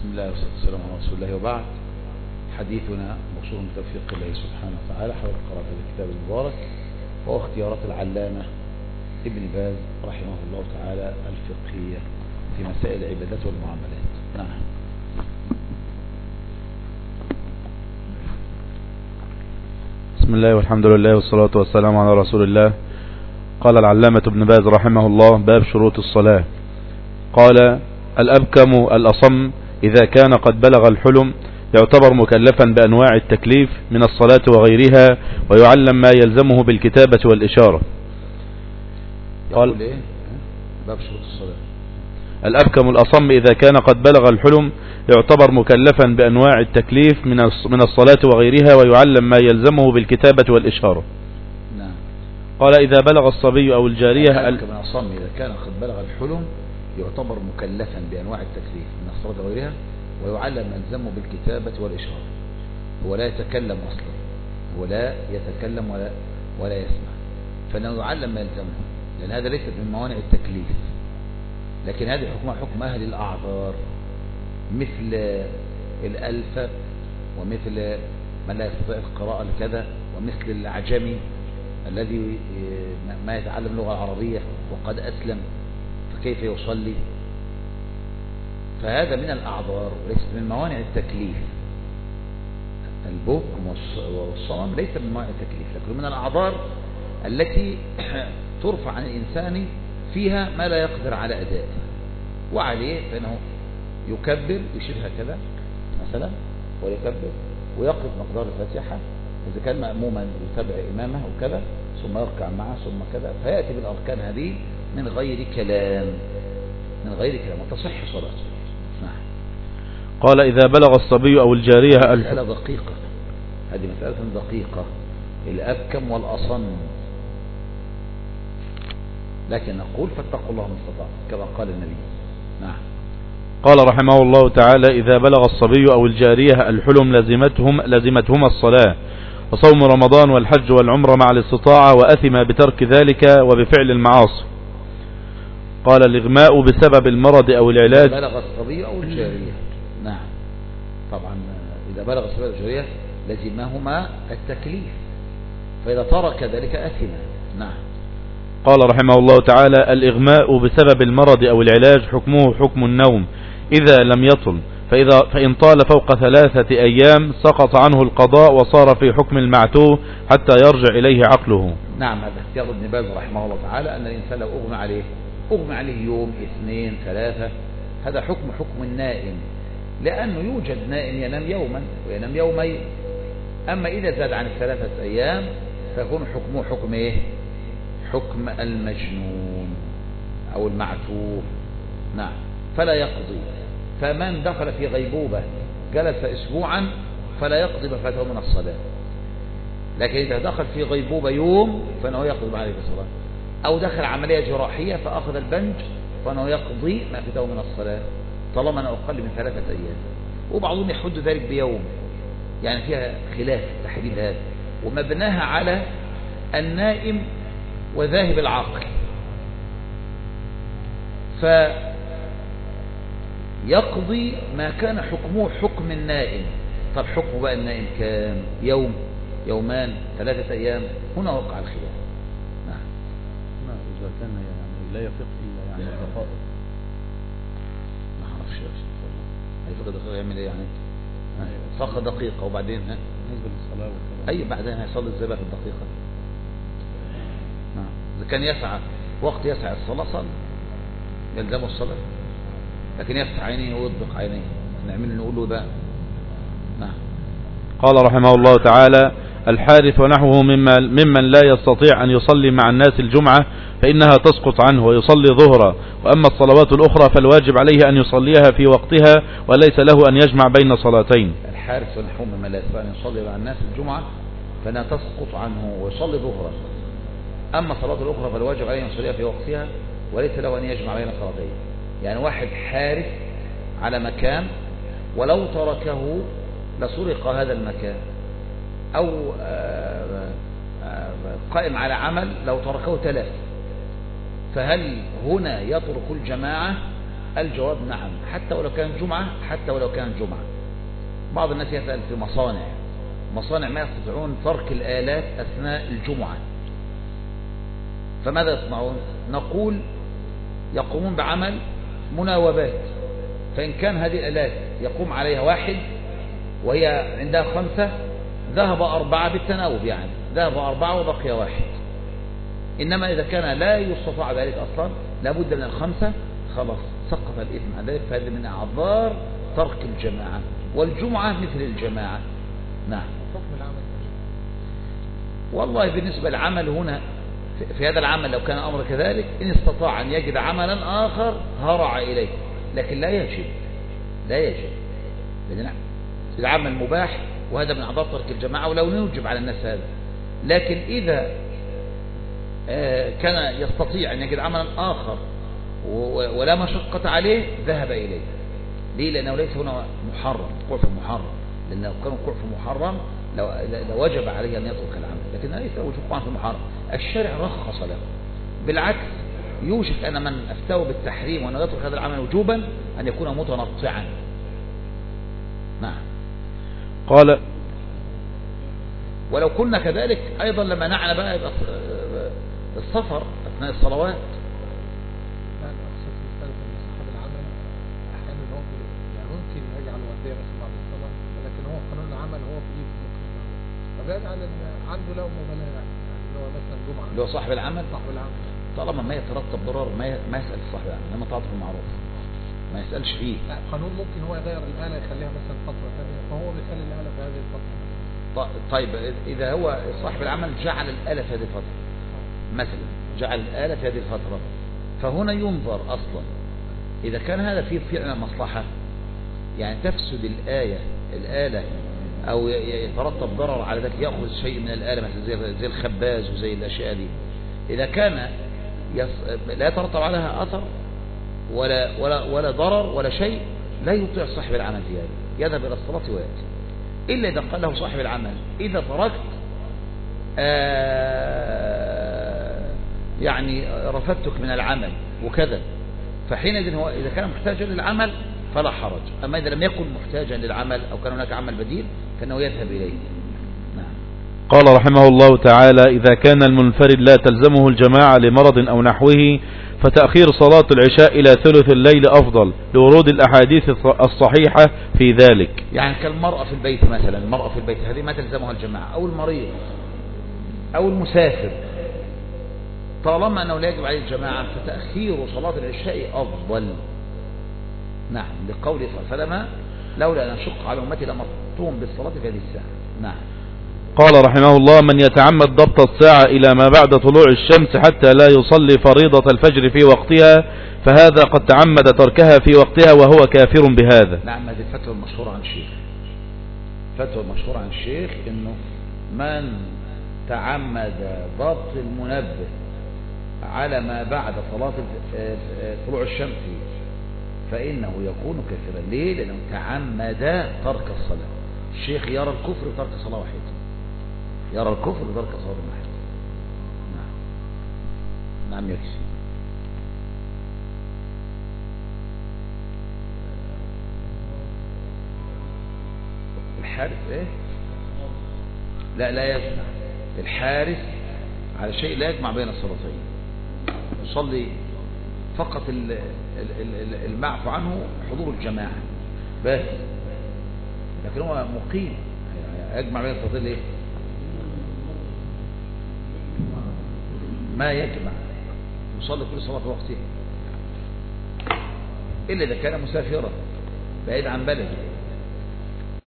بسم الله والصلاة والسلام على رسول الله، وبعد. حديثنا موصول بتوفيق الله سبحانه وتعالى حول قراءة هذا الكتاب المبارك، وهو اختيارات العلامة ابن باز رحمه الله تعالى الفقهية في مسائل العبادات والمعاملات. نعم. بسم الله والحمد لله والصلاة والسلام على رسول الله. قال العلامة ابن باز رحمه الله: باب شروط الصلاة. قال: الأبكم الأصم إذا كان قد بلغ الحلم يعتبر مكلفا بأنواع التكليف من الصلاة وغيرها، ويعلم ما يلزمه بالكتابة والإشارة. قال إيه؟ باب شروط الصلاة. الأبكم الأصم إذا كان قد بلغ الحلم يعتبر مكلفا بأنواع التكليف من الصلاة وغيرها، ويعلم ما يلزمه بالكتابة والإشارة. نعم. قال: إذا بلغ الصبي أو الجارية. الأبكم الأصم إذا كان قد بلغ الحلم يعتبر مكلفا بأنواع التكليف من الصلاة وغيرها، ويعلم ما يلزمه بالكتابة والإشارة. هو لا يتكلم أصلا، هو لا يتكلم ولا يسمع، فإنه يعلم ما يلزمه، لأن هذا ليس من موانع التكليف. لكن هذه حكمها حكم أهل الأعذار، مثل الألفة، ومثل من لا يستطيع القراءة لكذا، ومثل الأعجمي الذي ما يتعلم اللغة العربية وقد أسلم، فكيف يصلي؟ فهذا من الأعذار وليس من موانع التكليف. البكم والصمم ليس من موانع التكليف، لكن من الأعذار التي ترفع عن الإنسان فيها ما لا يقدر على أدائه، وعليه فإنه يكبر، يشير هكذا مثلا ويكبر ويقف مقدار الفاتحة، إذا كان مأموما يتبع إمامه وكذا، ثم يركع معه ثم كذا، فيأتي بالأركان هذه من غير كلام، وتصح صلاته. نعم. قال: إذا بلغ الصبي أو الجارية. مسألة دقيقة، هذه مسألة دقيقة، الأبكم والأصم، لكن نقول فاتقوا الله ما استطعتم كما قال النبي. نعم. قال رحمه الله تعالى: إذا بلغ الصبي أو الجارية الحلم لزمتهما الصلاة وصوم رمضان والحج والعمرة مع الاستطاعة، وأثم بترك ذلك وبفعل المعاصي. قال: الإغماء بسبب المرض أو العلاج. إذا بلغ الصبي أو الجارية. نعم. طبعا إذا بلغ الصبي أو الجارية لزمهما التكليف، فإذا ترك ذلك أثم. نعم. قال رحمه الله تعالى: الإغماء بسبب المرض أو العلاج حكمه حكم النوم إذا لم يطل، فإن طال فوق 3 أيام سقط عنه القضاء وصار في حكم المعتوه حتى يرجع إليه عقله. نعم. هذا اختيار ابن باز رحمه الله تعالى، أن الإنسان لو أغمى عليه يوم 2 3، هذا حكم النائم، لأنه يوجد نائم ينام يوما وينام يومين. أما إذا زاد عن 3 أيام فيكون حكمه حكم إيه؟ حكم المجنون أو المعتوه. نعم. فلا يقضي. فمن دخل في غيبوبة جلس أسبوعا فلا يقضي ما فاته من الصلاة، لكن إذا دخل في غيبوبة يوم فإنه يقضي ما عليه الصلاة، أو دخل عملية جراحية فأخذ البنج فإنه يقضي ما فاته من الصلاة طالما أنه أقل من 3 أيام. وبعضهم يحد ذلك بيوم، يعني فيها خلاف تحديد هذا، ومبناها على النائم وذاهب العقل، فيقضي ما كان حكمه حكم النائم. طب حكمه بقى النائم كام؟ يوم، يومان، 3 أيام، هنا وقع الخلاف. نعم. إذا كان يعني لا يفق إلا يعني الدقائق، ما أعرفش يا شيخ والله، هيفق دقيقة يعمل إيه يعني؟ فق دقيقة وبعدين بالنسبة للصلاة والكلام. أي بعدين هيصلي إزاي بقى في الدقيقة؟ نعم. إذا كان يسعى وقت يسعى الصلاة صلى، يلزمه الصلاة، لكن يفتح عينيه ويطبق عينيه نعمل نقول له ده. نعم. قال رحمه الله تعالى: الحارث ونحوه ممن لا يستطيع أن يصلي مع الناس الجمعة فإنها تسقط عنه ويصلي ظهرا، وأما الصلوات الأخرى فالواجب عليه أن يصليها في وقتها وليس له أن يجمع بين صلاتين. الحارث ونحوه ممن لا يستطيع أن يصلي مع الناس الجمعة فإنها تسقط عنه ويصلي ظهرا، أما الصلاة الأخرى فالواجب عليه أن يصليها في وقتها وليس له أن يجمع بين صلاتين. يعني واحد حارس على مكان ولو تركه لسرق هذا المكان، أو قائم على عمل لو تركه تلف، فهل هنا يترك الجماعة الجواب نعم، حتى ولو كان جمعة، حتى ولو كان جمعة. بعض الناس يسأل في مصانع ما يستطيعون ترك الآلات أثناء الجمعة، فماذا يصنعون؟ نقول يقومون بعمل مناوبات، فإن كان هذه الآلات يقوم عليها واحد وهي عندها 5، ذهب 4 بالتناوب، يعني ذهب 4 وبقي 1. إنما إذا كان لا يستطاع ذلك أصلا، لابد من 5، خلاص سقط الإثم عن ذلك، فهذا من أعذار ترك الجماعة، والجمعة مثل الجماعة. نعم. والله بالنسبة للعمل هنا، في هذا العمل لو كان أمر كذلك، إن استطاع أن يجد عملا آخر هرع إليه، لكن لا يجب لأن العمل مباح، وهذا من أعذار ترك الجماعة، ولو نوجب على الناس هذا. لكن إذا كان يستطيع أن يجد عملا آخر ولا مشقة عليه، ذهب إليه. ليه؟ لأنه ليس هنا محرم، وقوع في محرم، لأن لو كان وقوع في محرم لو وجب عليه أن يترك العمل، لكن ليس وقوع في محرم. الشارع رخص له، بالعكس يوشك أن من أفتاه بالتحريم وأنه يترك هذا العمل وجوبا أن يكون متنطعا. نعم. قال ولو كنا كذلك أيضا لما نعنى بقى السفر أثناء الصلوات. عنده لو مبالغة، يعني اللي هو مثلا جمعة، اللي هو صاحب العمل طالما ما يترتب ضرر ما يسأل صاحب العمل، لما تعاطف المعروف ما يسألش فيه. لا، قانون ممكن هو يغير الآلة يخليها مثلا فترة ثانية، فهو بيخلي الآلة في هذه الفترة. طيب إذا هو صاحب العمل جعل الآلة في هذه الفترة مثلا، جعل الآلة في هذه الفترة، فهنا ينظر أصلا إذا كان هذا فيه فعلا مصلحة، يعني تفسد الآلة أو يترتب ضرر على ذلك، يأخذ شيء من الآلة مثلا زي الخباز وزي الأشياء دي، إذا كان لا يترتب عليها أثر ولا ضرر ولا شيء، لا يطيع صاحب العمل في هذا، يذهب إلى الصلاة ويأتي. إلا إذا قال له صاحب العمل إذا تركت يعني رفدتك من العمل وكذا، فحينئذ هو إذا كان محتاجا للعمل فلا حرج. أما إذا لم يكن محتاجا للعمل أو كان هناك عمل بديل فإنه يذهب إليه. نعم. قال رحمه الله تعالى: إذا كان المنفرد لا تلزمه الجماعة لمرض أو نحوه، فتأخير صلاة العشاء إلى ثلث الليل أفضل، لورود الأحاديث الصحيحة في ذلك. يعني كالمرأة في البيت مثلا، المرأة في البيت هذه ما تلزمها الجماعة، أو المريض أو المسافر، طالما أنه لا يجب عليه الجماعة فتأخير صلاة العشاء أفضل. نعم، لقوله صلى الله عليه وسلم: لولا أن أشق على أمتي لمرتهم بالصلاة في هذه الساعة. نعم. قال رحمه الله: من يتعمد ضبط الساعة إلى ما بعد طلوع الشمس حتى لا يصلي فريضة الفجر في وقتها، فهذا قد تعمد تركها في وقتها وهو كافر بهذا. نعم، هذه الفتوى المشهورة عن الشيخ، فتوى المشهورة عن الشيخ إنه من تعمد ضبط المنبه على ما بعد صلاة طلوع الشمس فإنه يكون كافرا. ليه؟ لأنه تعمد ترك الصلاة. الشيخ يرى الكفر ترك صلاة واحدة، يرى الكفر ترك صلاة واحدة. نعم. نعم يكفي. الحارس ايه؟ لا يجمع الحارس على شيء لا يجمع بين الصلاتين، يصلي فقط المعفو عنه حضور الجماعة بس، لكن هو مقيم يجمع بين الصلاتين ليه؟ ما يجمع، يصلي كل صلاة في وقتها إلا إذا كان مسافرا بعيد عن بلده